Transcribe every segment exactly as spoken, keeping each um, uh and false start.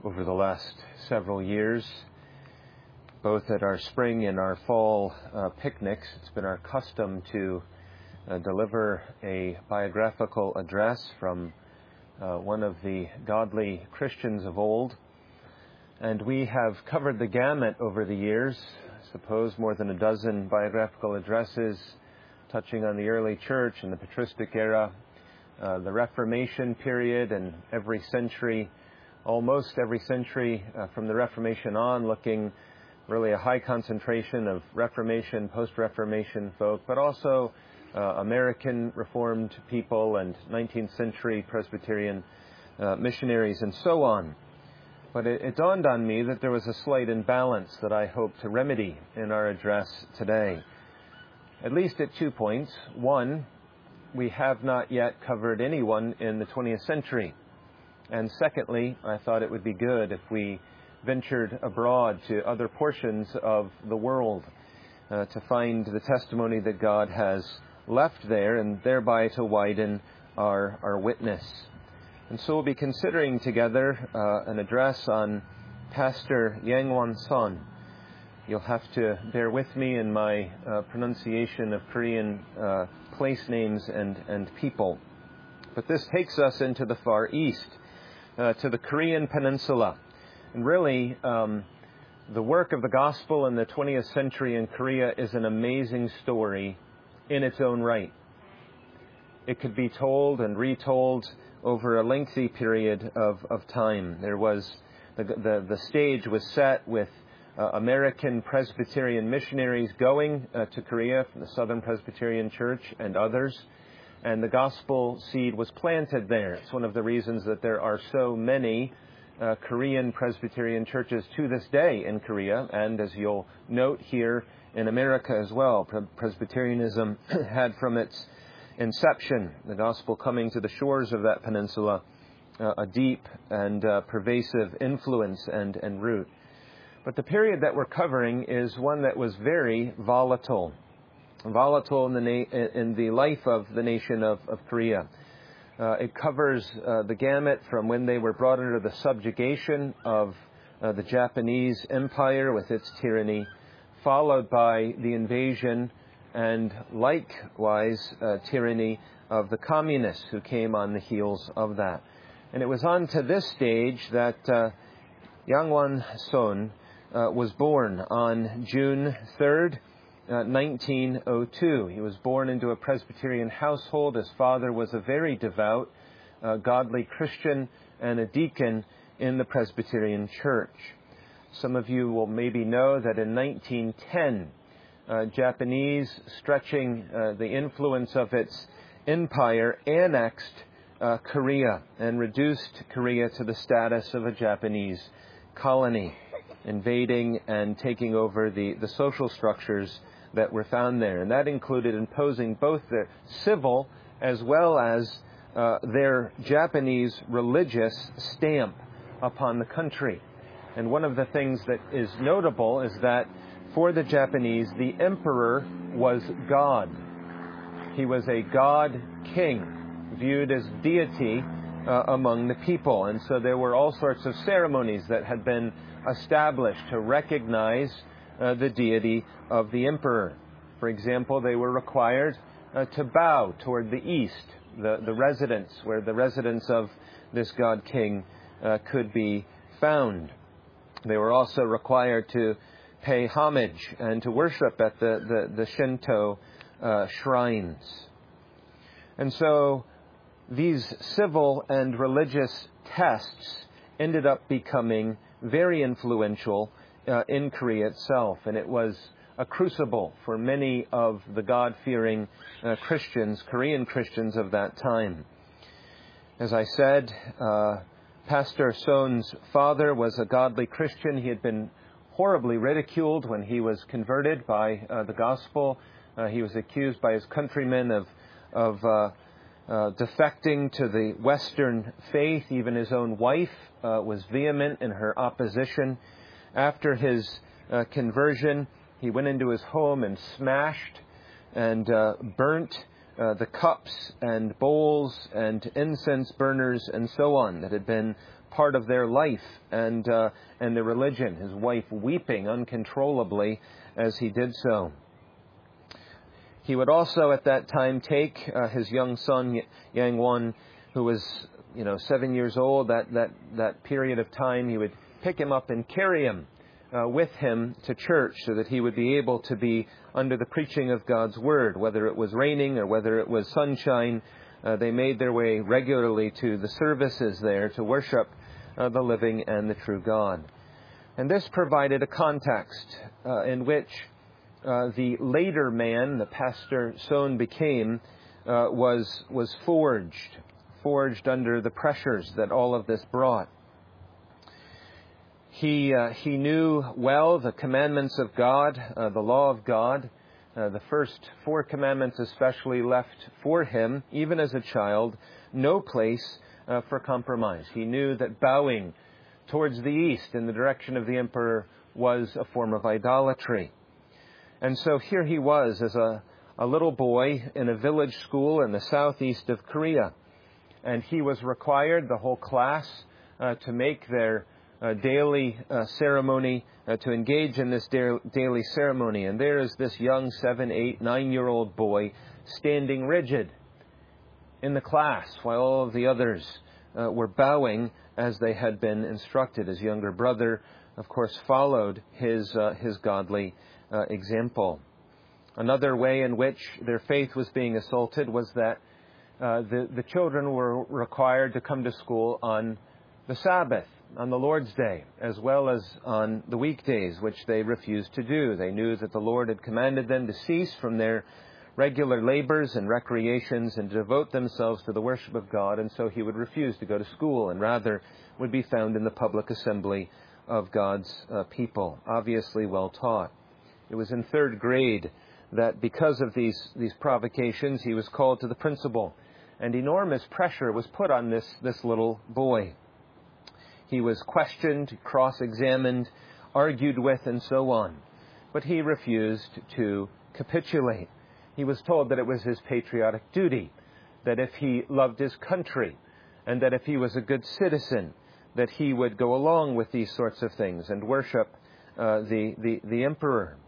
over the last several years, both at our spring and our fall uh, picnics. It's been our custom to uh, deliver a biographical address from uh, one of the godly Christians of old. And we have covered the gamut over the years, I suppose more than a dozen biographical addresses touching on the early church and the patristic era, uh, the Reformation period, and every century, almost every century uh, from the Reformation on, looking really a high concentration of Reformation, post-Reformation folk, but also uh, American Reformed people and nineteenth century Presbyterian uh, missionaries and so on. But it, it dawned on me that there was a slight imbalance that I hope to remedy in our address today, at least at two points. One, we have not yet covered anyone in the twentieth century. And secondly, I thought it would be good if we ventured abroad to other portions of the world uh, to find the testimony that God has left there, and thereby to widen our, our witness. And so we'll be considering together uh, an address on Pastor Yangwon Son. You'll have to bear with me in my uh, pronunciation of Korean uh, place names and, and people. But this takes us into the Far East, uh, to the Korean Peninsula. And really, um, the work of the gospel in the twentieth century in Korea is an amazing story in its own right. It could be told and retold over a lengthy period of, of time. There was, the, the, the stage was set with Uh, American Presbyterian missionaries going uh, to Korea from the Southern Presbyterian Church and others, and the gospel seed was planted there. It's one of the reasons that there are so many uh, Korean Presbyterian churches to this day in Korea, and as you'll note here in America as well, Pre- Presbyterianism had from its inception, the gospel coming to the shores of that peninsula, uh, a deep and uh, pervasive influence and, and root. But the period that we're covering is one that was very volatile, volatile in the na- in the life of the nation of, of Korea. Uh, it covers uh, the gamut from when they were brought under the subjugation of uh, the Japanese Empire with its tyranny, followed by the invasion and likewise uh, tyranny of the communists who came on the heels of that. And it was on to this stage that uh, Yangwon Son Uh, was born on June third, uh, nineteen oh two. He was born into a Presbyterian household. His father was a very devout, uh, godly Christian and a deacon in the Presbyterian Church. Some of you will maybe know that in nineteen ten, uh, Japanese, stretching uh, the influence of its empire, annexed uh, Korea and reduced Korea to the status of a Japanese colony, invading and taking over the, the social structures that were found there. And that included imposing both their civil as well as uh, their Japanese religious stamp upon the country. And one of the things that is notable is that for the Japanese, the emperor was God. He was a God king, viewed as deity uh, among the people. And so there were all sorts of ceremonies that had been established to recognize uh, the deity of the emperor. For example, they were required uh, to bow toward the east, the, the residence, where the residence of this god king uh, could be found. They were also required to pay homage and to worship at the, the, the Shinto uh, shrines. And so these civil and religious tests ended up becoming very influential uh, in Korea itself, and it was a crucible for many of the God-fearing uh, Christians, Korean Christians of that time. As I said, uh, Pastor Son's father was a godly Christian. He had been horribly ridiculed when he was converted by uh, the gospel. Uh, he was accused by his countrymen of, of uh, Uh, defecting to the Western faith. Even his own wife uh, was vehement in her opposition. After his uh, conversion, he went into his home and smashed and uh, burnt uh, the cups and bowls and incense burners and so on that had been part of their life and uh, and their religion, his wife weeping uncontrollably as he did so. He would also at that time take uh, his young son, Yang Wan, who was, you know, seven years old, that, that, that period of time, he would pick him up and carry him uh, with him to church so that he would be able to be under the preaching of God's Word. Whether it was raining or whether it was sunshine, uh, they made their way regularly to the services there to worship uh, the living and the true God. And this provided a context uh, in which Uh, the later man, the Pastor Son became, uh, was was forged, forged under the pressures that all of this brought. He uh, he knew well the commandments of God, uh, the law of God. Uh, the first four commandments especially left for him, even as a child, no place uh, for compromise. He knew that bowing towards the east in the direction of the emperor was a form of idolatry. And so here he was as a, a little boy in a village school in the southeast of Korea. And he was required, the whole class, uh, to make their uh, daily uh, ceremony, uh, to engage in this da- daily ceremony. And there is this young seven, eight, nine-year-old boy standing rigid in the class while all of the others uh, were bowing as they had been instructed. His younger brother, of course, followed his uh, his godly Uh, example. Another way in which their faith was being assaulted was that uh, the, the children were required to come to school on the Sabbath, on the Lord's Day, as well as on the weekdays, which they refused to do. They knew that the Lord had commanded them to cease from their regular labors and recreations and to devote themselves to the worship of God, and so he would refuse to go to school and rather would be found in the public assembly of God's uh, people, obviously well taught. It was in third grade that because of these, these provocations, he was called to the principal. And enormous pressure was put on this, this little boy. He was questioned, cross-examined, argued with, and so on. But he refused to capitulate. He was told that it was his patriotic duty, that if he loved his country, and that if he was a good citizen, that he would go along with these sorts of things and worship uh, the, the, the emperor.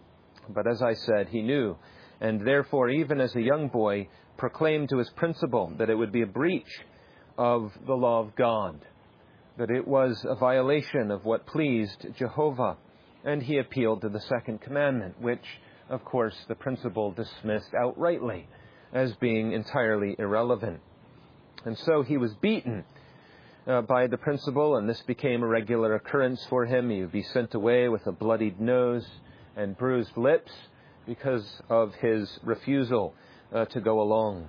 But as I said, he knew, and therefore, even as a young boy, proclaimed to his principal that it would be a breach of the law of God, that it was a violation of what pleased Jehovah. And he appealed to the second commandment, which, of course, the principal dismissed outrightly as being entirely irrelevant. And so he was beaten uh, by the principal, and this became a regular occurrence for him. He would be sent away with a bloodied nose and bruised lips because of his refusal uh, to go along.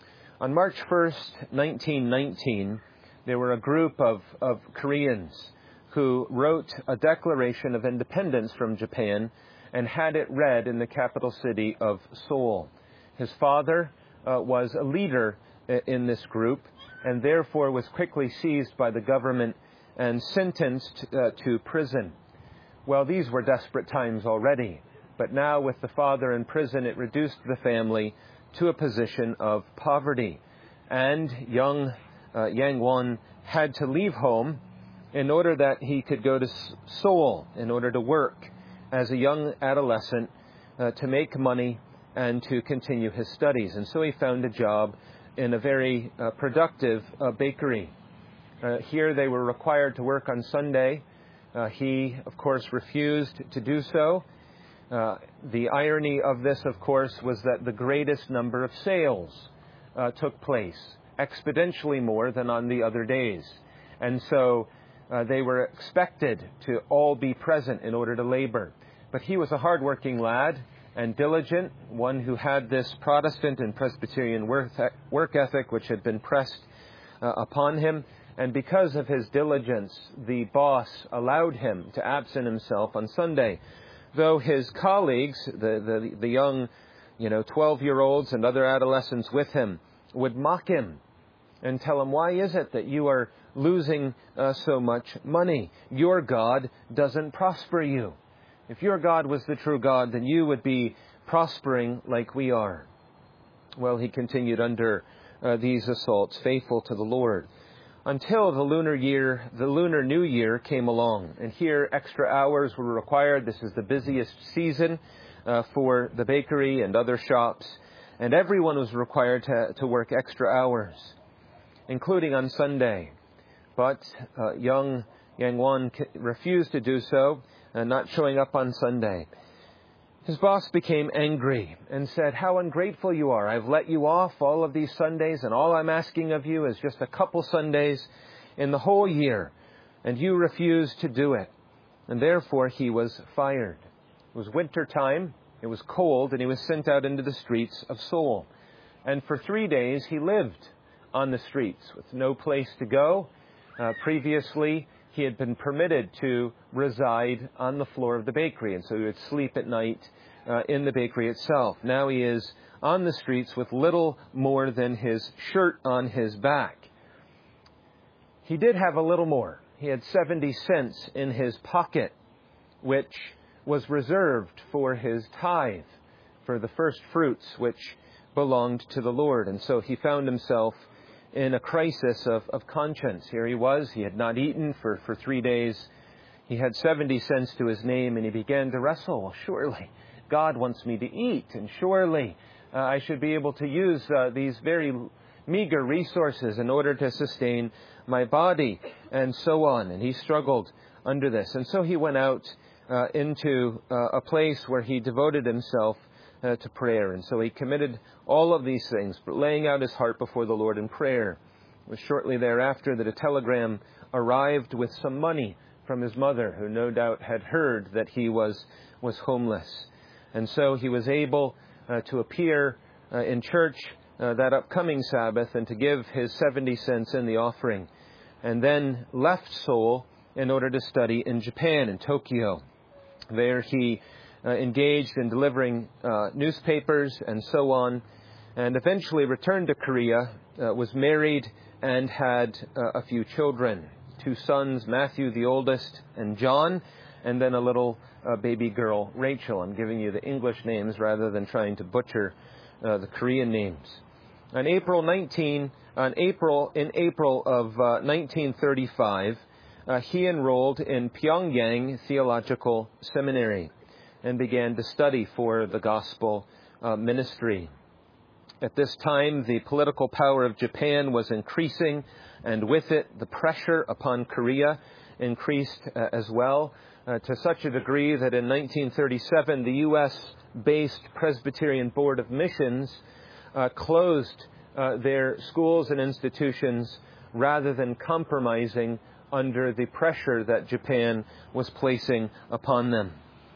On March first, nineteen nineteen, there were a group of, of Koreans who wrote a declaration of independence from Japan and had it read in the capital city of Seoul. His father uh, was a leader in this group and therefore was quickly seized by the government and sentenced uh, to prison. Well, these were desperate times already, but now with the father in prison, it reduced the family to a position of poverty. And young uh, Yang Wan had to leave home in order that he could go to Seoul, in order to work as a young adolescent, uh, to make money and to continue his studies. And so he found a job in a very uh, productive uh, bakery. Uh, here they were required to work on Sunday. Uh, he, of course, refused to do so. Uh, the irony of this, of course, was that the greatest number of sales uh, took place, exponentially more than on the other days. And so uh, they were expected to all be present in order to labor. But he was a hardworking lad and diligent, one who had this Protestant and Presbyterian work ethic which had been pressed uh, upon him. And because of his diligence, the boss allowed him to absent himself on Sunday. Though his colleagues, the, the, the young, you know, twelve-year-olds and other adolescents with him, would mock him and tell him, why is it that you are losing uh, so much money? Your God doesn't prosper you. If your God was the true God, then you would be prospering like we are. Well, he continued under uh, these assaults, faithful to the Lord. until the lunar year, the lunar new year came along. And here extra hours were required. This is the busiest season uh, for the bakery and other shops. And everyone was required to, to work extra hours, including on Sunday. But uh, young Yang Wan refused to do so, uh, not showing up on Sunday. His boss became angry and said, "How ungrateful you are. I've let you off all of these Sundays, and all I'm asking of you is just a couple Sundays in the whole year, and you refuse to do it." And therefore he was fired. It was winter time, it was cold, and he was sent out into the streets of Seoul. And for three days he lived on the streets with no place to go. Uh, previously, he had been permitted to reside on the floor of the bakery, and so he would sleep at night uh, in the bakery itself. Now he is on the streets with little more than his shirt on his back. He did have a little more. He had seventy cents in his pocket, which was reserved for his tithe, for the first fruits which belonged to the Lord. And so he found himself in a crisis of, of conscience. Here he was, he had not eaten for, for three days. He had seventy cents to his name, and he began to wrestle. Well, surely God wants me to eat, and surely uh, I should be able to use uh, these very meager resources in order to sustain my body, and so on. And he struggled under this. And so he went out uh, into uh, a place where he devoted himself Uh, to prayer. And so he committed all of these things, laying out his heart before the Lord in prayer. It was shortly thereafter that a telegram arrived with some money from his mother, who no doubt had heard that he was, was homeless. And so he was able uh, to appear uh, in church uh, that upcoming Sabbath and to give his seventy cents in the offering. And then left Seoul in order to study in Japan, in Tokyo. There he Uh, engaged in delivering uh, newspapers and so on, and eventually returned to Korea, uh, was married and had uh, a few children. Two sons, Matthew the oldest and John, and then a little uh, baby girl, Rachel. I'm giving you the English names rather than trying to butcher uh, the Korean names. On April nineteenth, on April in April of uh, nineteen thirty-five, uh, he enrolled in Pyongyang Theological Seminary and began to study for the gospel uh, ministry. At this time, the political power of Japan was increasing, and with it, the pressure upon Korea increased uh, as well, uh, to such a degree that in nineteen thirty-seven, the U S-based Presbyterian Board of Missions uh, closed uh, their schools and institutions rather than compromising under the pressure that Japan was placing upon them.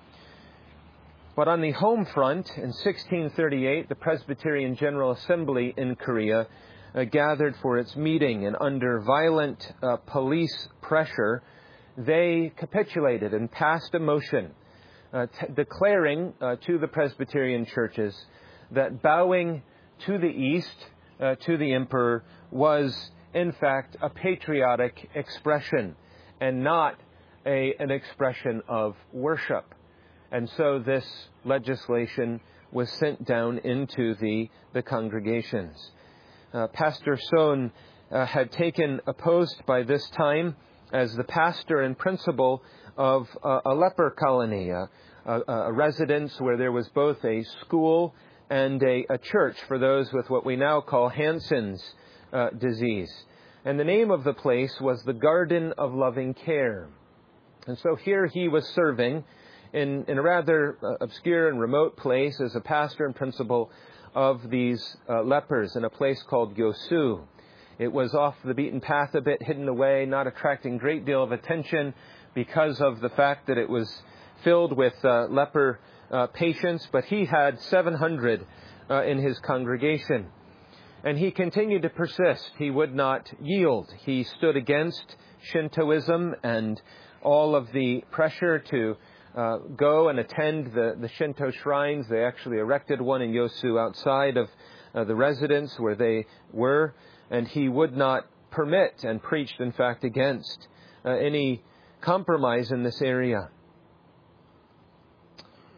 But on the home front, in sixteen thirty-eight, the Presbyterian General Assembly in Korea uh, gathered for its meeting, and under violent uh, police pressure, they capitulated and passed a motion uh, t- declaring uh, to the Presbyterian churches that bowing to the east, uh, to the emperor, was in fact a patriotic expression and not a, an expression of worship. And so this legislation was sent down into the, the congregations. Uh, Pastor Son uh, had taken a post by this time as the pastor and principal of uh, a leper colony, uh, a, a residence where there was both a school and a, a church for those with what we now call Hansen's uh, disease. And the name of the place was the Garden of Loving Care. And so here he was serving In, in a rather uh, obscure and remote place as a pastor and principal of these uh, lepers in a place called Gyosu. It was off the beaten path a bit, hidden away, not attracting a great deal of attention because of the fact that it was filled with uh, leper uh, patients, but he had seven hundred uh, in his congregation. And he continued to persist. He would not yield. He stood against Shintoism and all of the pressure to Uh, go and attend the, the Shinto shrines. They actually erected one in Yosu outside of uh, the residence where they were, and he would not permit and preached, in fact, against uh, any compromise in this area.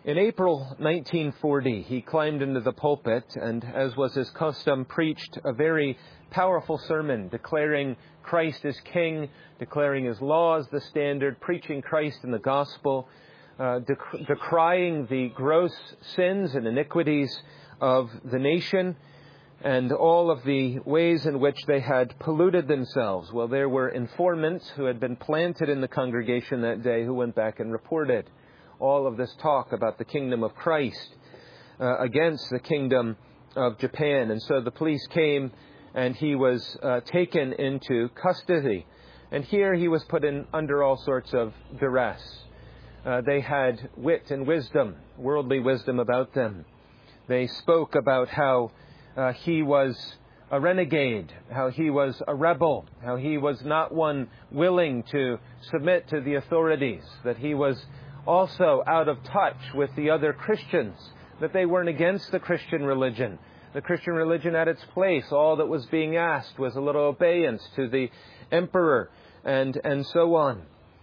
In April nineteen forty, he climbed into the pulpit and, as was his custom, preached a very powerful sermon declaring Christ as King, declaring His law as the standard, preaching Christ in the gospel, uh, dec- decrying the gross sins and iniquities of the nation and all of the ways in which they had polluted themselves. Well, there were informants who had been planted in the congregation that day who went back and reported all of this talk about the kingdom of Christ uh, against the kingdom of Japan. And so the police came and he was uh, taken into custody. And here he was put in under all sorts of duress. Uh, they had wit and wisdom, worldly wisdom about them. They spoke about how uh, he was a renegade, how he was a rebel, how he was not one willing to submit to the authorities, that he was also out of touch with the other Christians, that they weren't against the Christian religion. The Christian religion had its place. All that was being asked was a little obedience to the emperor and, and so on.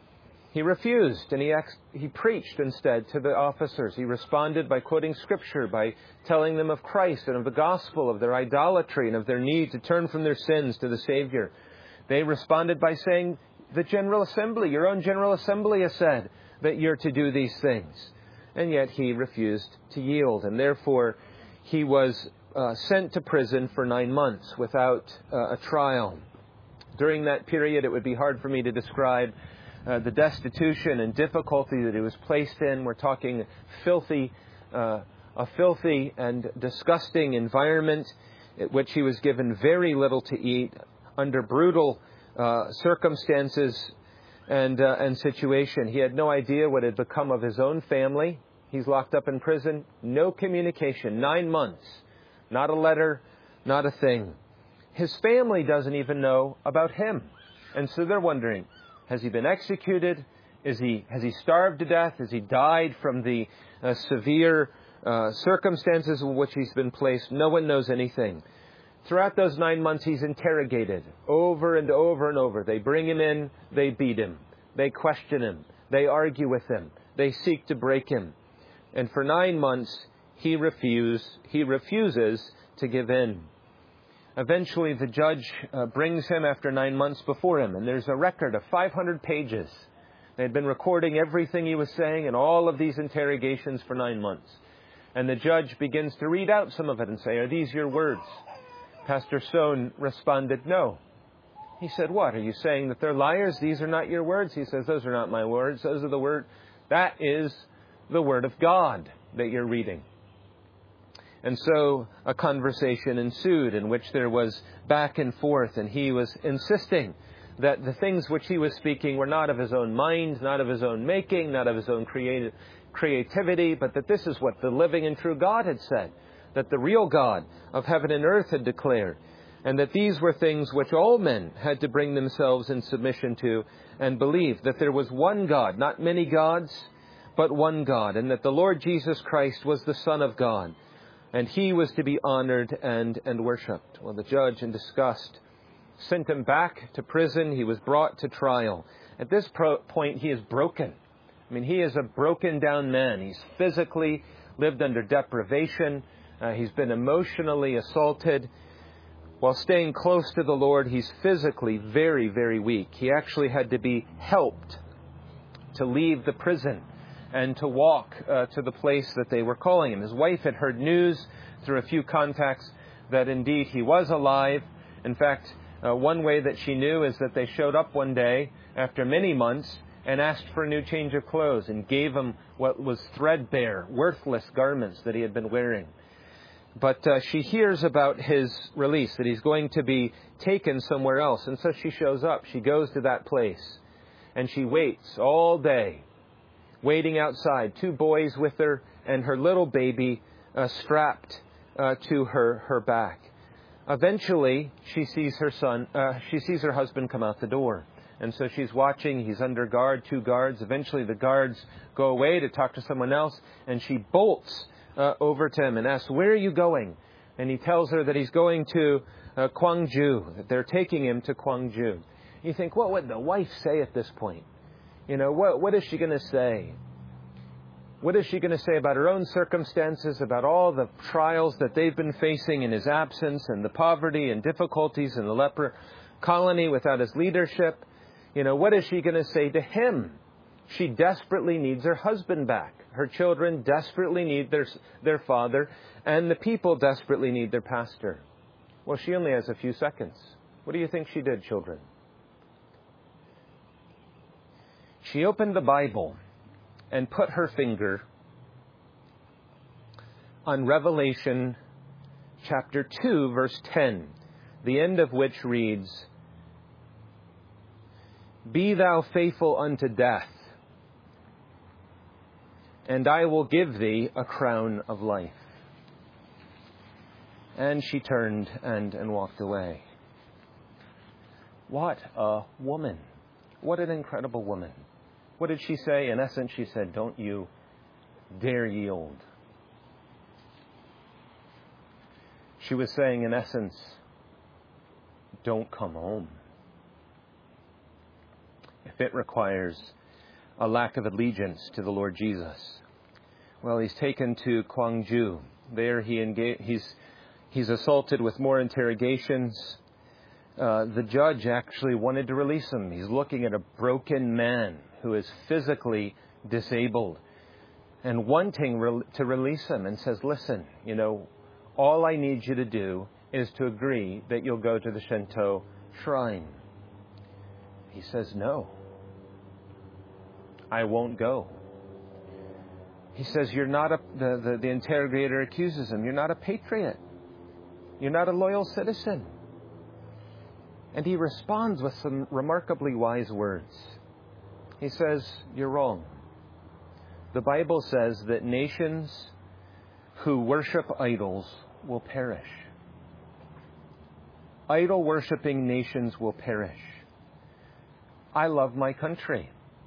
He refused, and he ex- he preached instead to the officers. He responded by quoting Scripture, by telling them of Christ and of the gospel, of their idolatry and of their need to turn from their sins to the Savior. They responded by saying, the General Assembly, your own General Assembly has said that you're to do these things. And yet he refused to yield, and therefore he was uh, sent to prison for nine months without uh, a trial. During that period, it would be hard for me to describe Uh, the destitution and difficulty that he was placed in. We're talking filthy, uh, a filthy and disgusting environment in which he was given very little to eat, under brutal uh, circumstances and uh, and situation. He had no idea what had become of his own family. He's locked up in prison. No communication. Nine months. Not a letter. Not a thing. His family doesn't even know about him. And so they're wondering, has he been executed? Is he, has he starved to death? Has he died from the uh, severe uh, circumstances in which he's been placed? No one knows anything. Throughout those nine months, he's interrogated over and over and over. They bring him in, they beat him. They question him. They argue with him. They seek to break him. And for nine months, he refuse, he refuses to give in. Eventually, the judge uh, brings him after nine months before him, and there's a record of five hundred pages. They had been recording everything he was saying in all of these interrogations for nine months. And the judge begins to read out some of it and say, are these your words? Pastor Stone responded, no. He said, what? Are you saying that they're liars? These are not your words? He says, those are not my words. Those are the word. That is the word of God that you're reading. And so a conversation ensued in which there was back and forth, and he was insisting that the things which he was speaking were not of his own mind, not of his own making, not of his own creative, creativity, but that this is what the living and true God had said, that the real God of heaven and earth had declared, and that these were things which all men had to bring themselves in submission to and believe, that there was one God, not many gods, but one God, and that the Lord Jesus Christ was the Son of God, and he was to be honored and, and worshipped. Well, the judge, in disgust, sent him back to prison. He was brought to trial. At this pro- point, he is broken. I mean, he is a broken down man. He's physically lived under deprivation. Uh, he's been emotionally assaulted. While staying close to the Lord, he's physically very, very weak. He actually had to be helped to leave the prison and to walk uh, to the place that they were calling him. His wife had heard news through a few contacts that indeed he was alive. In fact, uh, one way that she knew is that they showed up one day after many months and asked for a new change of clothes and gave him what was threadbare, worthless garments that he had been wearing. But uh, she hears about his release, that he's going to be taken somewhere else. And so she shows up. She goes to that place and she waits all day, waiting outside, two boys with her and her little baby uh, strapped uh, to her, her back. Eventually, she sees her son, uh, she sees her husband come out the door. And so she's watching. He's under guard, two guards. Eventually, the guards go away to talk to someone else, and she bolts uh, over to him and asks, where are you going? And he tells her that he's going to uh, Gwangju, that they're taking him to Gwangju. You think, what would the wife say at this point? You know, what what is she going to say? What is she going to say about her own circumstances, about all the trials that they've been facing in his absence, and the poverty and difficulties in the leper colony without his leadership? You know, what is she going to say to him? She desperately needs her husband back. Her children desperately need their, their father, and the people desperately need their pastor. Well, she only has a few seconds. What do you think she did, children? She opened the Bible and put her finger on Revelation chapter two, verse ten, the end of which reads, "Be thou faithful unto death, and I will give thee a crown of life." And she turned and, and walked away. What a woman. What an incredible woman. What did she say? In essence, she said, don't you dare yield. She was saying, in essence, don't come home. If it requires a lack of allegiance to the Lord Jesus. Well, he's taken to Gwangju. There he enga- he's, he's assaulted with more interrogations. Uh, the judge actually wanted to release him. He's looking at a broken man who is physically disabled and wanting re- to release him, and says, listen, you know, all I need you to do is to agree that you'll go to the Shinto shrine. He says, no, I won't go. He says, you're not a, the, the, the interrogator accuses him, you're not a patriot. You're not a loyal citizen. And he responds with some remarkably wise words. He says, you're wrong. The Bible says that nations who worship idols will perish. Idol-worshipping nations will perish. I love my country.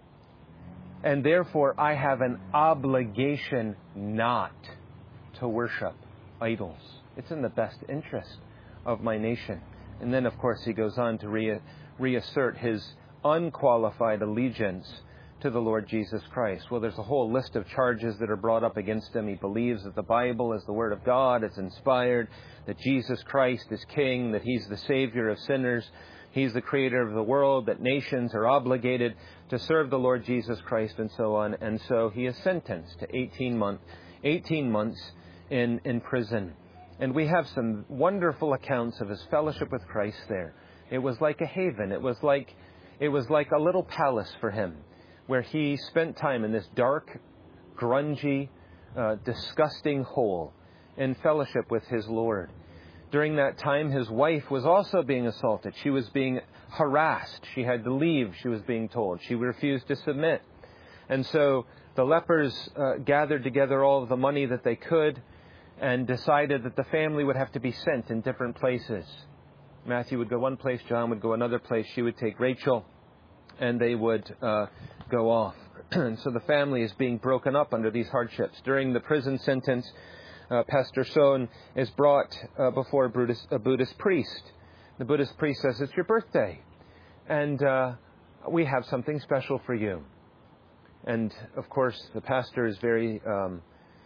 And therefore, I have an obligation not to worship idols. It's in the best interest of my nation. And then, of course, he goes on to re- reassert his unqualified allegiance to the Lord Jesus Christ. Well, there's a whole list of charges that are brought up against him. He believes that the Bible is the Word of God, it's inspired, that Jesus Christ is King, that He's the Savior of sinners, He's the Creator of the world, that nations are obligated to serve the Lord Jesus Christ, and so on. And so he is sentenced to eighteen months, eighteen months in, in prison. And we have some wonderful accounts of his fellowship with Christ there. It was like a haven. It was like, it was like a little palace for him, where he spent time in this dark, grungy, uh, disgusting hole in fellowship with his Lord. During that time, his wife was also being assaulted. She was being harassed. She had to leave, she was being told. She refused to submit. And so the lepers uh, gathered together all of the money that they could and decided that the family would have to be sent in different places. Matthew would go one place, John would go another place. She would take Rachel, and they would uh, go off. And so the family is being broken up under these hardships. During the prison sentence, uh, Pastor Son is brought uh, before a Buddhist, a Buddhist priest. The Buddhist priest says, it's your birthday, and uh, we have something special for you. And, of course, the pastor is very... Um,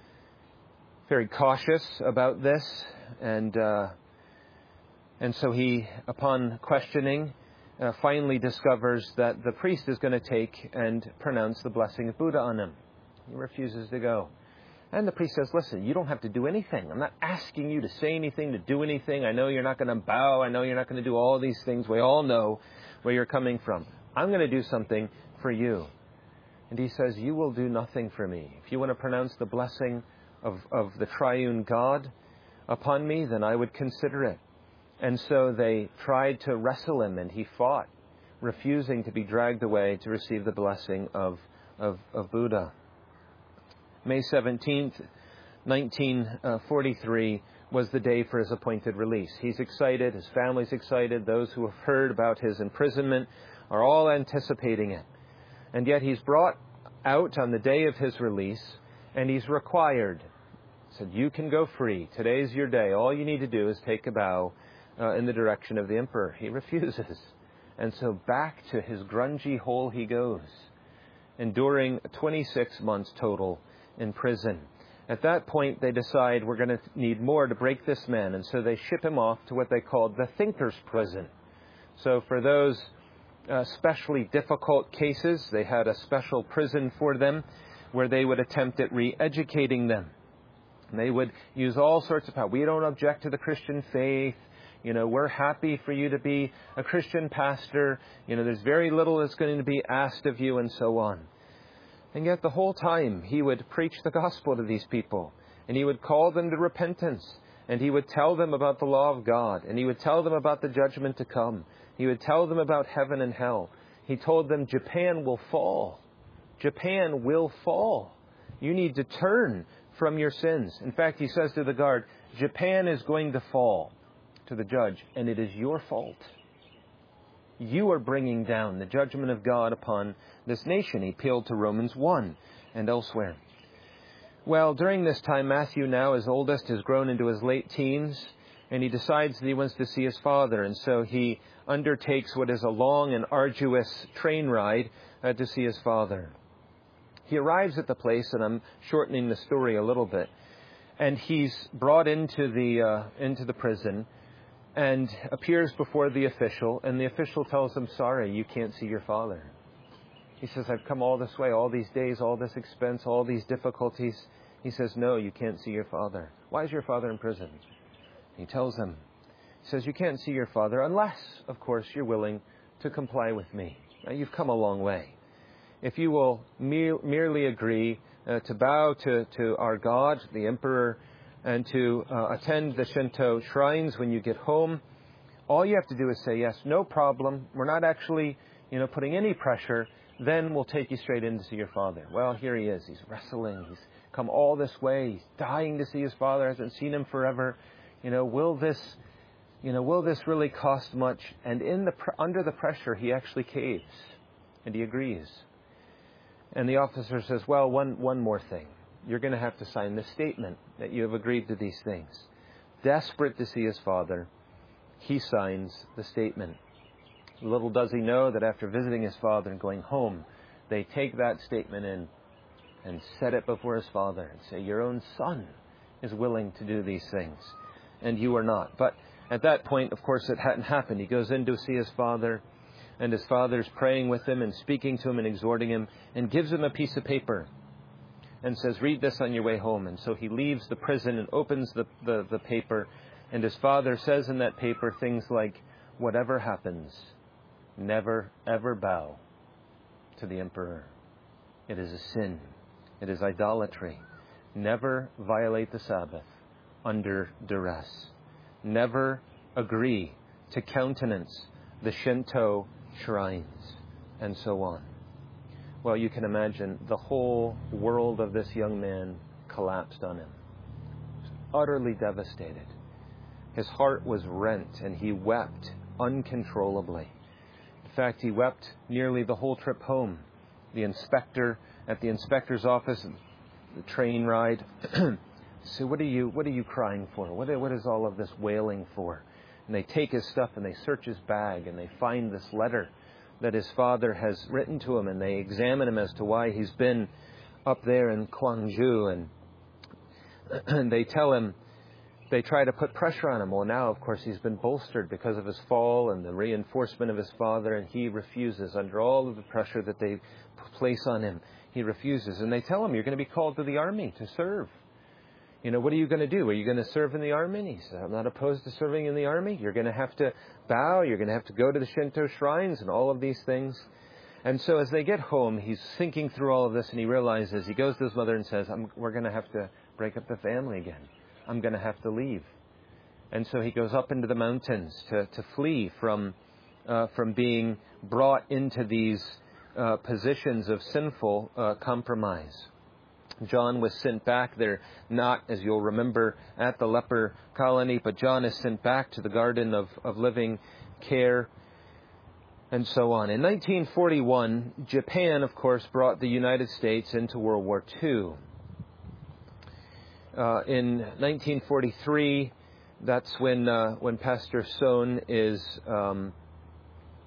very cautious about this, and uh, and so he, upon questioning, uh, finally discovers that the priest is going to take and pronounce the blessing of Buddha on him. He refuses to go. And the priest says, listen, you don't have to do anything. I'm not asking you to say anything, to do anything. I know you're not going to bow. I know you're not going to do all these things. We all know where you're coming from. I'm going to do something for you. And he says, you will do nothing for me. If you want to pronounce the blessing Of, of the triune God upon me, then I would consider it. And so they tried to wrestle him, and he fought, refusing to be dragged away to receive the blessing of, of, of Buddha. May seventeenth, nineteen forty-three was the day for his appointed release. He's excited, his family's excited, those who have heard about his imprisonment are all anticipating it. And yet he's brought out on the day of his release, and he's required. He said, you can go free. Today's your day. All you need to do is take a bow uh, in the direction of the emperor. He refuses. And so back to his grungy hole he goes, enduring twenty-six months total in prison. At that point, they decide we're going to need more to break this man, and so they ship him off to what they called the thinker's prison. So for those uh, especially difficult cases, they had a special prison for them where they would attempt at re-educating them. And they would use all sorts of power. We don't object to the Christian faith. You know, we're happy for you to be a Christian pastor. You know, there's very little that's going to be asked of you, and so on. And yet the whole time he would preach the gospel to these people, and he would call them to repentance, and he would tell them about the law of God, and he would tell them about the judgment to come. He would tell them about heaven and hell. He told them Japan will fall. Japan will fall. You need to turn from your sins. In fact, he says to the guard, Japan is going to fall, to the judge, and it is your fault. You are bringing down the judgment of God upon this nation. He appealed to Romans one and elsewhere. Well, during this time, Matthew, now his oldest, has grown into his late teens, and he decides that he wants to see his father. And so he undertakes what is a long and arduous train ride uh, to see his father. He arrives at the place, and I'm shortening the story a little bit, and he's brought into the uh, into the prison and appears before the official, and the official tells him, sorry, you can't see your father. He says, I've come all this way, all these days, all this expense, all these difficulties. He says, no, you can't see your father. Why is your father in prison? He tells him, he says, you can't see your father unless, of course, you're willing to comply with me. Now, you've come a long way. If you will mere, merely agree uh, to bow to, to our God, the emperor, and to uh, attend the Shinto shrines when you get home, all you have to do is say, yes, no problem. We're not actually, you know, putting any pressure. Then we'll take you straight in to see your father. Well, here he is. He's wrestling. He's come all this way. He's dying to see his father. Hasn't seen him forever. You know, will this, you know, will this really cost much? And in the under the pressure, he actually caves, and he agrees. And the officer says, well, one one more thing. You're going to have to sign this statement that you have agreed to these things. Desperate to see his father, he signs the statement. Little does he know that after visiting his father and going home, they take that statement in and set it before his father and say, your own son is willing to do these things, and you are not. But at that point, of course, it hadn't happened. He goes in to see his father, and his father's praying with him and speaking to him and exhorting him, and gives him a piece of paper and says, read this on your way home. And so he leaves the prison and opens the, the, the paper, and his father says in that paper things like, whatever happens, never, ever bow to the emperor. It is a sin. It is idolatry. Never violate the Sabbath under duress. Never agree to countenance the Shinto shrines, and so on. Well, you can imagine the whole world of this young man collapsed on him. He was utterly devastated. His heart was rent, and he wept uncontrollably. In fact, he wept nearly the whole trip home. The inspector, at the inspector's office, the train ride, so what are you, what are you crying for? What, what is all of this wailing for? And they take his stuff and they search his bag and they find this letter that his father has written to him, and they examine him as to why he's been up there in Gwangju, and, and they tell him, they try to put pressure on him. Well, now, of course, he's been bolstered because of his fall and the reinforcement of his father, and he refuses. Under all of the pressure that they place on him, he refuses. And they tell him, you're going to be called to the army to serve. You know, what are you going to do? Are you going to serve in the army? And he said, I'm not opposed to serving in the army. You're going to have to bow. You're going to have to go to the Shinto shrines and all of these things. And so as they get home, he's thinking through all of this, and he realizes, he goes to his mother and says, I'm, we're going to have to break up the family again. I'm going to have to leave. And so he goes up into the mountains to, to flee from, uh, from being brought into these uh, positions of sinful uh, compromise. John was sent back there, not, as you'll remember, at the leper colony, but John is sent back to the Garden of, of Living Care, and so on. In nineteen forty-one, Japan, of course, brought the United States into World War Two. Uh, in nineteen forty-three, that's when uh, when Pastor Son is um,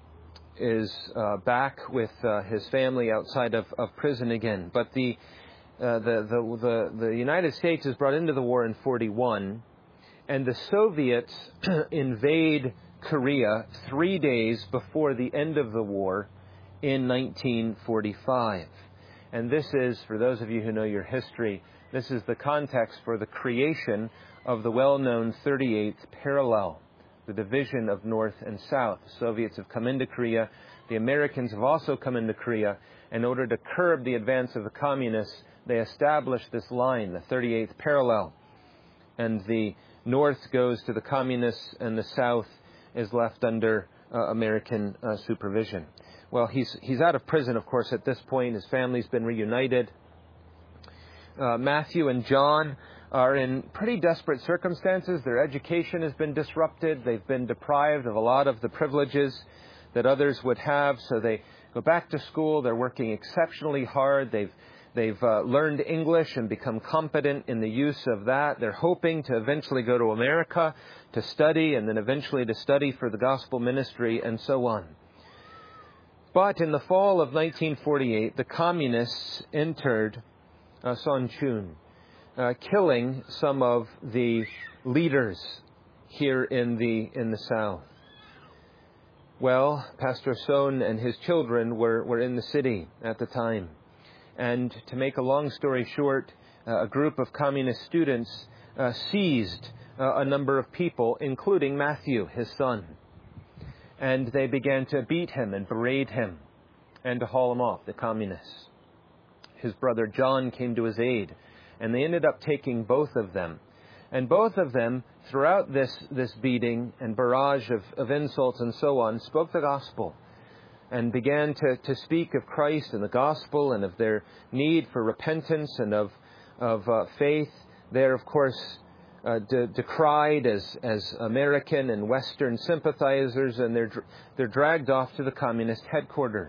is uh, back with uh, his family outside of, of prison again. But the uh, the, the, the, the United States is brought into the war in forty-one, and the Soviets invade Korea three days before the end of the war in nineteen forty-five. And this is, for those of you who know your history, this is the context for the creation of the well-known thirty-eighth parallel, the division of North and South. The Soviets have come into Korea. The Americans have also come into Korea. In order to curb the advance of the communists, they established this line, the thirty-eighth parallel. And the North goes to the communists, and the South is left under uh, American uh, supervision. Well, he's he's out of prison, of course, at this point. His family's been reunited. Uh, Matthew and John are in pretty desperate circumstances. Their education has been disrupted. They've been deprived of a lot of the privileges that others would have. So they go back to school. They're working exceptionally hard. They've they've uh, learned English and become competent in the use of that. They're hoping to eventually go to America to study, and then eventually to study for the gospel ministry, and so on. But in the fall of nineteen forty-eight, the communists entered uh, Sonchun, uh, killing some of the leaders here in the in the south. Well, Pastor Son and his children were, were in the city at the time. And to make a long story short, uh, a group of communist students uh, seized uh, a number of people, including Matthew, his son. And they began to beat him and berate him and to haul him off, the communists. His brother John came to his aid, and they ended up taking both of them. And both of them, throughout this, this beating and barrage of, of insults and so on, spoke the gospel and began to, to speak of Christ and the gospel and of their need for repentance and of, of uh, faith. They're, of course, Uh, de- decried as, as American and Western sympathizers, and they're dr- they're dragged off to the communist headquarters.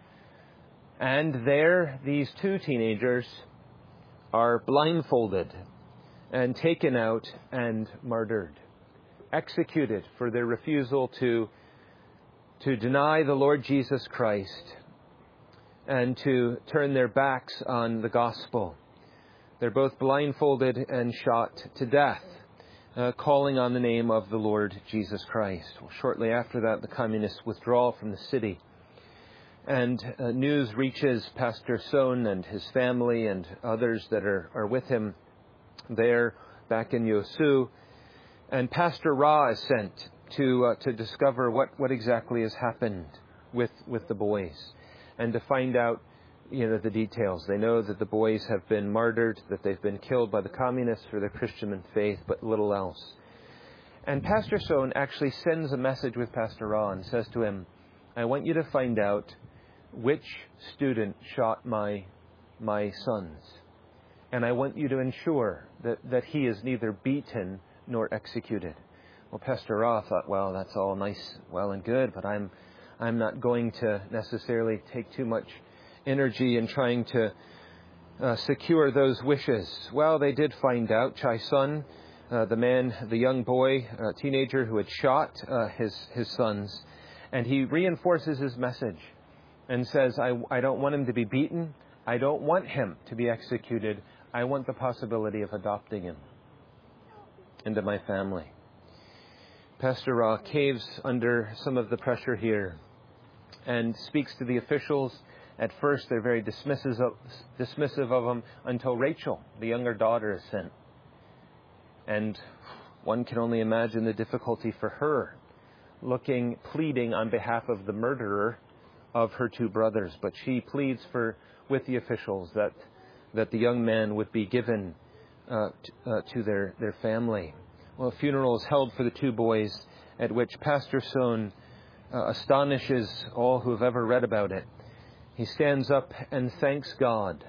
And there, these two teenagers are blindfolded and taken out and murdered, executed for their refusal to to deny the Lord Jesus Christ and to turn their backs on the gospel. They're both blindfolded and shot to death, uh, calling on the name of the Lord Jesus Christ. Well, shortly after that, the communists withdraw from the city. And uh, news reaches Pastor Son and his family and others that are, are with him there back in Yosu. And Pastor Ra is sent to uh, to discover what, what exactly has happened with, with the boys and to find out You know, the details. They know that the boys have been martyred, that they've been killed by the communists for their Christian faith, but little else. And Pastor Son actually sends a message with Pastor Ra and says to him, I want you to find out which student shot my my sons. And I want you to ensure that, that he is neither beaten nor executed. Well, Pastor Ra thought, well, that's all nice, well and good, but I'm I'm not going to necessarily take too much energy in trying to uh, secure those wishes. Well, they did find out. Chai Sun, uh, the man, the young boy, uh, teenager who had shot uh, his his sons, and he reinforces his message and says, I, I don't want him to be beaten. I don't want him to be executed. I want the possibility of adopting him into my family. Pastor Ra caves under some of the pressure here and speaks to the officials. At first, they're very dismissive of, dismissive of him until Rachel, the younger daughter, is sent. And one can only imagine the difficulty for her, looking, pleading on behalf of the murderer of her two brothers. But she pleads for with the officials that that the young man would be given uh, t- uh, to their, their family. Well, a funeral is held for the two boys, at which Pastor Son uh, astonishes all who have ever read about it. He stands up and thanks God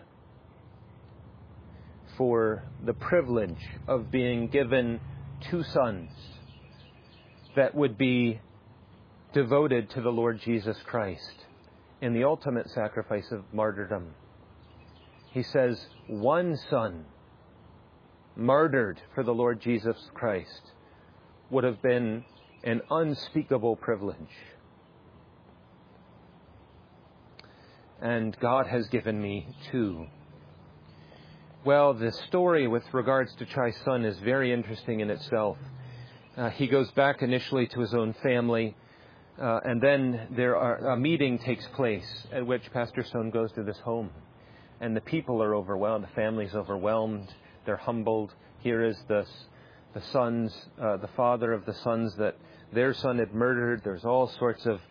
for the privilege of being given two sons that would be devoted to the Lord Jesus Christ in the ultimate sacrifice of martyrdom. He says, one son martyred for the Lord Jesus Christ would have been an unspeakable privilege. And God has given me two. Well, the story with regards to Chai Sun is very interesting in itself. Uh, he goes back initially to his own family, uh, and then there are, a meeting takes place at which Pastor Son goes to this home. And the people are overwhelmed, the family's overwhelmed, they're humbled. Here is this, the sons, uh, the father of the sons that their son had murdered. There's all sorts of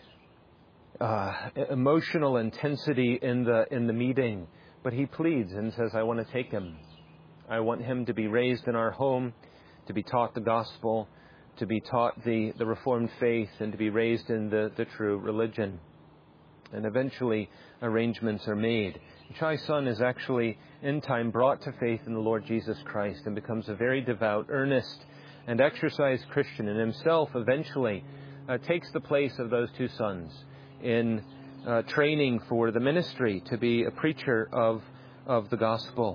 uh, emotional intensity in the in the meeting. But he pleads and says, I want to take him. I want him to be raised in our home, to be taught the gospel, to be taught the, the Reformed faith, and to be raised in the, the true religion. And eventually arrangements are made. Chai Sun is actually in time brought to faith in the Lord Jesus Christ and becomes a very devout, earnest, and exercised Christian, and himself eventually uh, takes the place of those two sons in uh, training for the ministry to be a preacher of, of the gospel.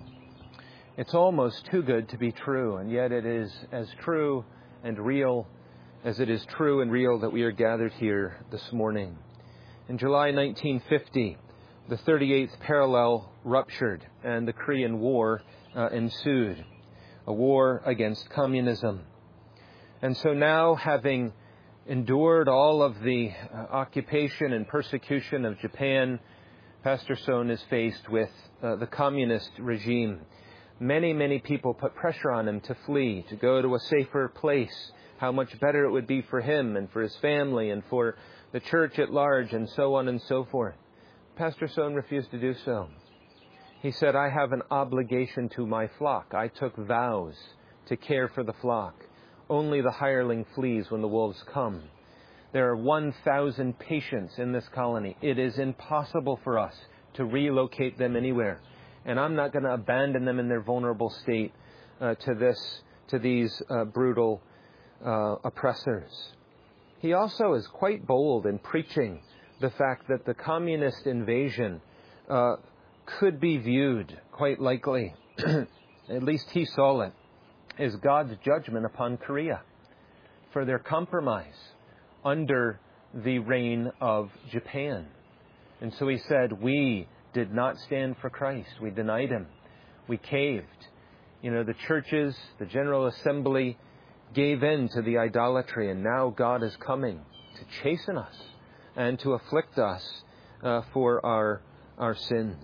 It's almost too good to be true, and yet it is as true and real as it is true and real that we are gathered here this morning. In July nineteen fifty, the thirty-eighth parallel ruptured and the Korean War uh, ensued, a war against communism. And so now, having endured all of the uh, occupation and persecution of Japan, Pastor Son is faced with uh, the communist regime. Many, many people put pressure on him to flee, to go to a safer place, how much better it would be for him and for his family and for the church at large, and so on and so forth. Pastor Son refused to do so. He said, I have an obligation to my flock. I took vows to care for the flock. Only the hireling flees when the wolves come. There are one thousand patients in this colony. It is impossible for us to relocate them anywhere. And I'm not going to abandon them in their vulnerable state uh, to this, to these uh, brutal uh, oppressors. He also is quite bold in preaching the fact that the communist invasion uh, could be viewed, quite likely, at least he saw it, as God's judgment upon Korea for their compromise under the reign of Japan. And so he said, we did not stand for Christ. We denied him. We caved. You know, the churches, the General Assembly gave in to the idolatry, and now God is coming to chasten us and to afflict us uh, for our our sins.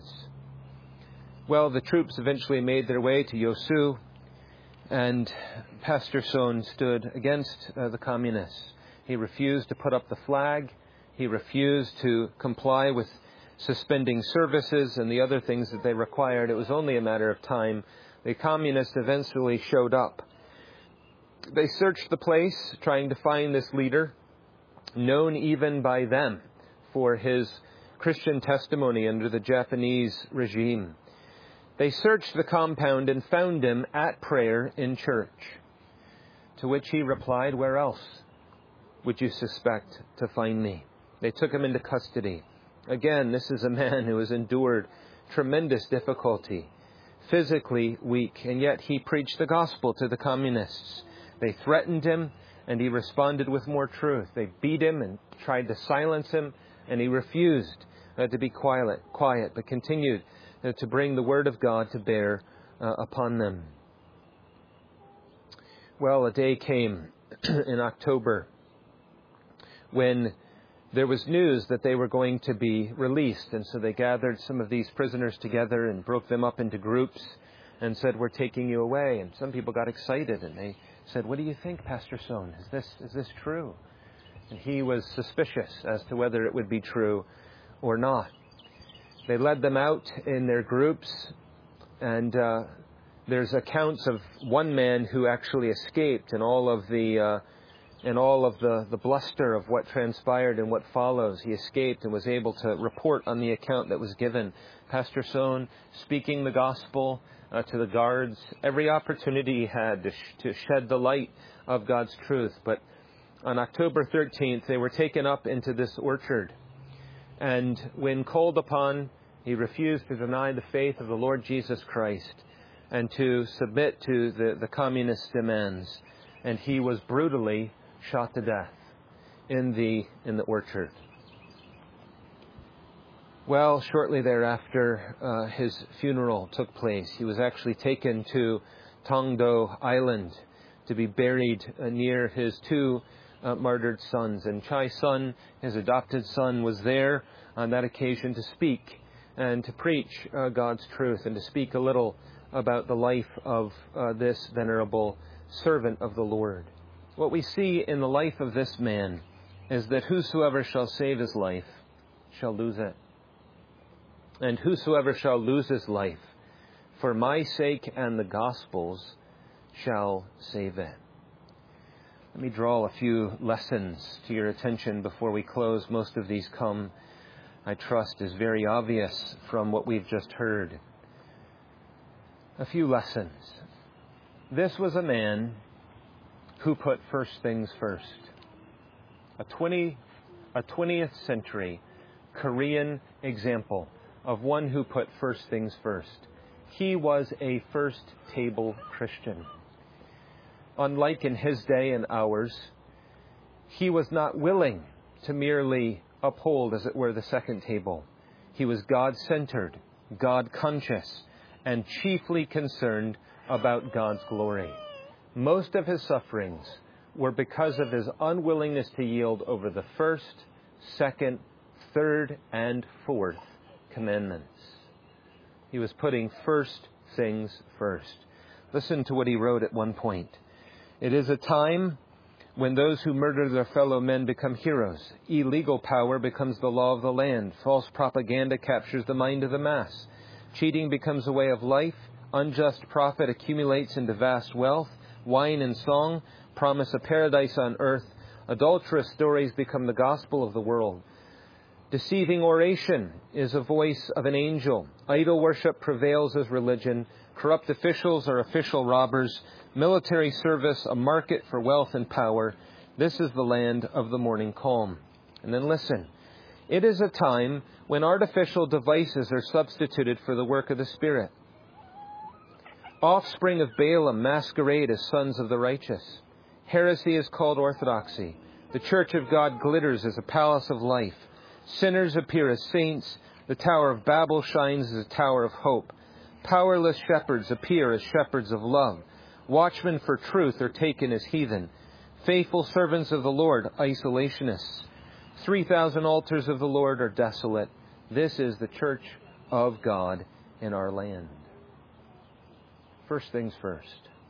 Well, the troops eventually made their way to Yosu, and Pastor Son stood against uh, the communists. He refused to put up the flag. He refused to comply with suspending services and the other things that they required. It was only a matter of time. The communists eventually showed up. They searched the place, trying to find this leader, known even by them for his Christian testimony under the Japanese regime. They searched the compound and found him at prayer in church. To which he replied, where else would you suspect to find me? They took him into custody. Again, this is a man who has endured tremendous difficulty, physically weak, and yet he preached the gospel to the communists. They threatened him, and he responded with more truth. They beat him and tried to silence him, and he refused uh, to be quiet, quiet, but continued uh, to bring the word of God to bear uh, upon them. Well, a day came in October when there was news that they were going to be released, and so they gathered some of these prisoners together and broke them up into groups and said, we're taking you away. And some people got excited, and they said, what do you think, Pastor Son? Is this is this true? And he was suspicious as to whether it would be true or not. They led them out in their groups, and uh, there's accounts of one man who actually escaped, and all of the uh, and all of the, the bluster of what transpired and what follows. He escaped and was able to report on the account that was given. Pastor Son speaking the gospel uh, to the guards, every opportunity he had to, sh- to shed the light of God's truth. But on October thirteenth, they were taken up into this orchard. And when called upon, he refused to deny the faith of the Lord Jesus Christ and to submit to the, the communist demands. And he was brutally shot to death in the in the orchard. Well, shortly thereafter, uh, his funeral took place. He was actually taken to Tongdo Island to be buried uh, near his two uh, martyred sons. And Chai Sun, his adopted son, was there on that occasion to speak and to preach uh, God's truth and to speak a little about the life of uh, this venerable servant of the Lord. What we see in the life of this man is that whosoever shall save his life shall lose it. And whosoever shall lose his life for my sake and the gospel's shall save it. Let me draw a few lessons to your attention before we close. Most of these come, I trust, is very obvious from what we've just heard. A few lessons. This was a man who put first things first. A twenty, a twentieth century Korean example of one who put first things first. He was a first table Christian. Unlike in his day and ours, he was not willing to merely uphold, as it were, the second table. He was God-centered, God-conscious, and chiefly concerned about God's glory. Most of his sufferings were because of his unwillingness to yield over the first, second, third, and fourth commandments. He was putting first things first. Listen to what he wrote at one point. It is a time when those who murder their fellow men become heroes. Illegal power becomes the law of the land. False propaganda captures the mind of the mass. Cheating becomes a way of life. Unjust profit accumulates into vast wealth. Wine and song promise a paradise on earth. Adulterous stories become the gospel of the world. Deceiving oration is a voice of an angel. Idol worship prevails as religion. Corrupt officials are official robbers. Military service a market for wealth and power. This is the land of the morning calm. And then listen. It is a time when artificial devices are substituted for the work of the Spirit. Offspring of Balaam masquerade as sons of the righteous. Heresy is called orthodoxy. The Church of God glitters as a palace of life. Sinners appear as saints. The Tower of Babel shines as a tower of hope. Powerless shepherds appear as shepherds of love. Watchmen for truth are taken as heathen. Faithful servants of the Lord, isolationists. Three thousand altars of the Lord are desolate. This is the Church of God in our land. First things first.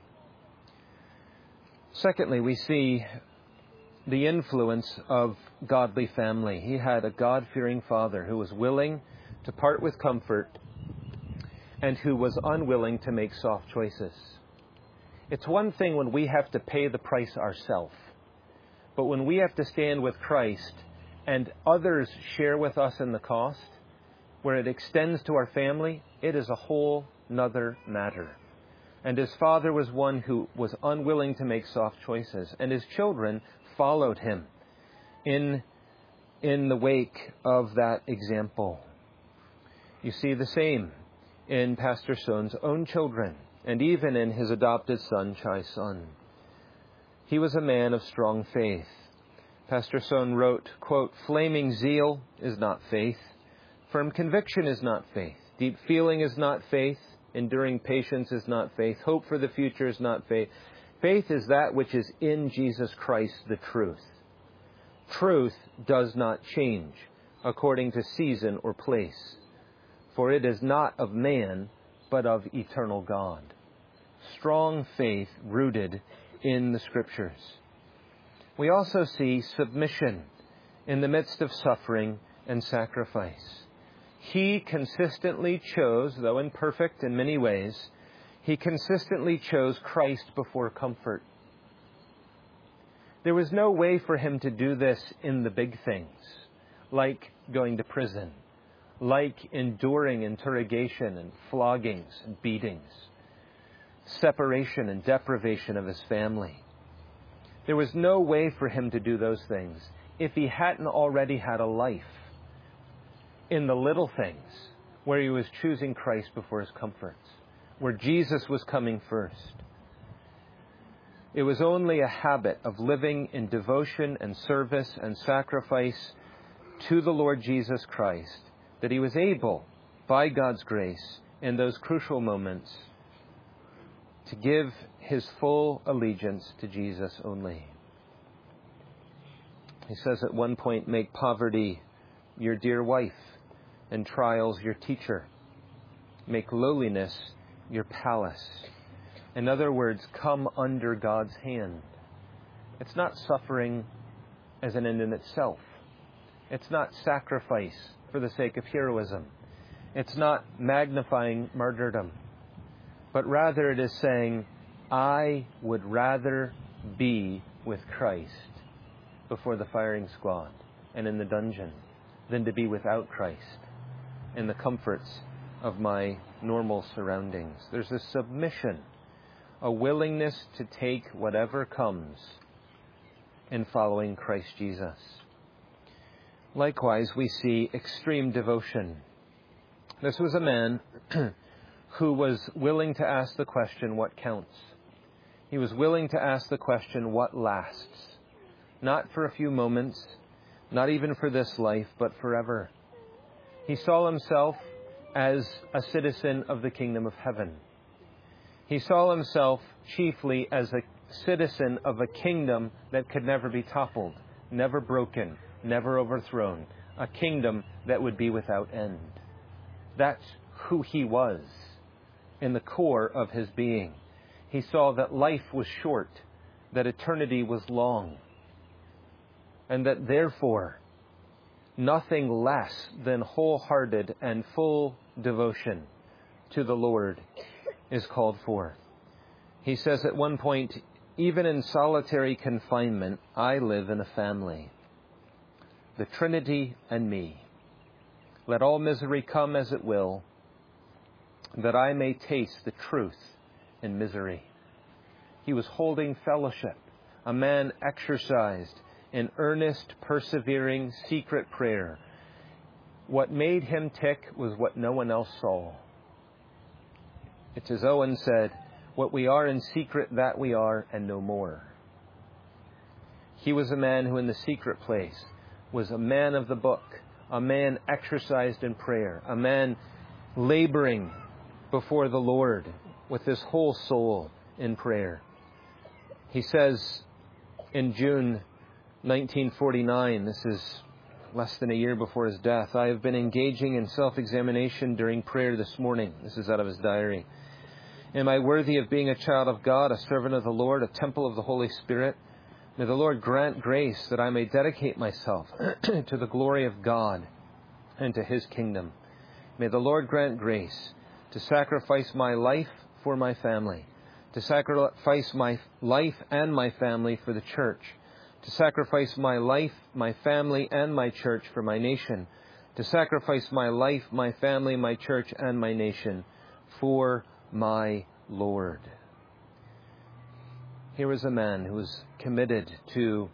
Secondly, we see the influence of godly family. He had a God-fearing father who was willing to part with comfort and who was unwilling to make soft choices. It's one thing when we have to pay the price ourselves, but when we have to stand with Christ and others share with us in the cost, where it extends to our family, it is a whole nother matter. And his father was one who was unwilling to make soft choices, and his children followed him in, in the wake of that example. You see the same in Pastor Sun's own children, and even in his adopted son, Chai Sun. He was a man of strong faith. Pastor Sun wrote, quote, "Flaming zeal is not faith. Firm conviction is not faith. Deep feeling is not faith. Enduring patience is not faith. Hope for the future is not faith. Faith is that which is in Jesus Christ, the truth. Truth does not change according to season or place, for it is not of man, but of eternal God." Strong faith rooted in the Scriptures. We also see submission in the midst of suffering and sacrifice. He consistently chose, though imperfect in many ways, he consistently chose Christ before comfort. There was no way for him to do this in the big things, like going to prison, like enduring interrogation and floggings and beatings, separation and deprivation of his family. There was no way for him to do those things if he hadn't already had a life in the little things, where he was choosing Christ before his comforts, where Jesus was coming first. It was only a habit of living in devotion and service and sacrifice to the Lord Jesus Christ that he was able, by God's grace, in those crucial moments, to give his full allegiance to Jesus only. He says at one point, make poverty your dear wife and trials your teacher. Make lowliness your palace. In other words, come under God's hand. It's not suffering as an end in itself. It's not sacrifice for the sake of heroism. It's not magnifying martyrdom. But rather it is saying, I would rather be with Christ before the firing squad and in the dungeon than to be without Christ in the comforts of my normal surroundings. There's a submission, a willingness to take whatever comes in following Christ Jesus. Likewise, we see extreme devotion. This was a man who was willing to ask the question, what counts? He was willing to ask the question, what lasts? Not for a few moments, not even for this life, but forever. He saw himself as a citizen of the kingdom of heaven. He saw himself chiefly as a citizen of a kingdom that could never be toppled, never broken, never overthrown, a kingdom that would be without end. That's who he was in the core of his being. He saw that life was short, that eternity was long, and that therefore nothing less than wholehearted and full devotion to the Lord is called for. He says at one point, even in solitary confinement, I live in a family, the Trinity and me. Let all misery come as it will, that I may taste the truth in misery. He was holding fellowship, a man exercised in earnest, persevering, secret prayer. What made him tick was what no one else saw. It's as Owen said, what we are in secret, that we are, and no more. He was a man who in the secret place was a man of the book, a man exercised in prayer, a man laboring before the Lord with his whole soul in prayer. He says in June nineteen forty-nine, this is less than a year before his death, I have been engaging in self-examination during prayer this morning. This is out of his diary. Am I worthy of being a child of God, a servant of the Lord, a temple of the Holy Spirit? May the Lord grant grace that I may dedicate myself to the glory of God and to His kingdom. May the Lord grant grace to sacrifice my life for my family, to sacrifice my life and my family for the church, to sacrifice my life, my family, and my church for my nation, to sacrifice my life, my family, my church, and my nation for my Lord. Here is a man who was committed to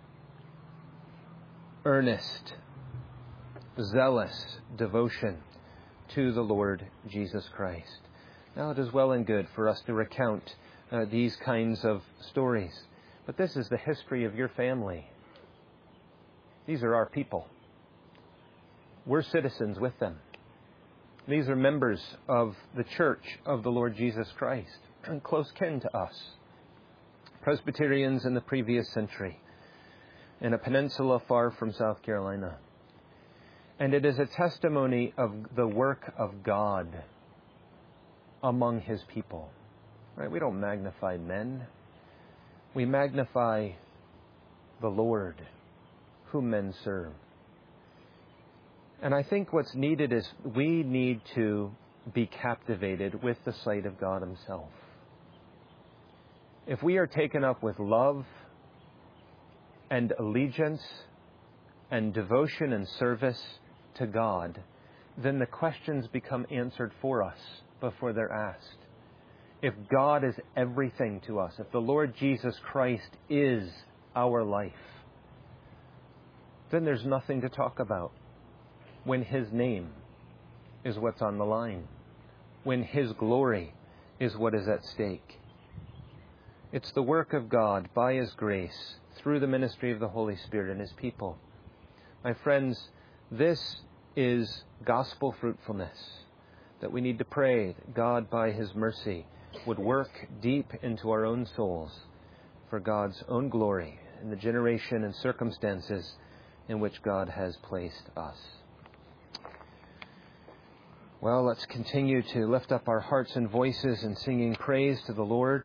earnest, zealous devotion to the Lord Jesus Christ. Now it is well and good for us to recount uh, these kinds of stories, but this is the history of your family. These are our people. We're citizens with them. These are members of the Church of the Lord Jesus Christ, and close kin to us. Presbyterians in the previous century, in a peninsula far from South Carolina. And it is a testimony of the work of God among His people. Right? We don't magnify men. We magnify the Lord, whom men serve. And I think what's needed is we need to be captivated with the sight of God Himself. If we are taken up with love and allegiance and devotion and service to God, then the questions become answered for us before they're asked. If God is everything to us, if the Lord Jesus Christ is our life, then there's nothing to talk about when His name is what's on the line, when His glory is what is at stake. It's the work of God by His grace through the ministry of the Holy Spirit and His people. My friends, this is gospel fruitfulness, that we need to pray that God, by His mercy, would work deep into our own souls for God's own glory in the generation and circumstances in which God has placed us. Well, let's continue to lift up our hearts and voices in singing praise to the Lord.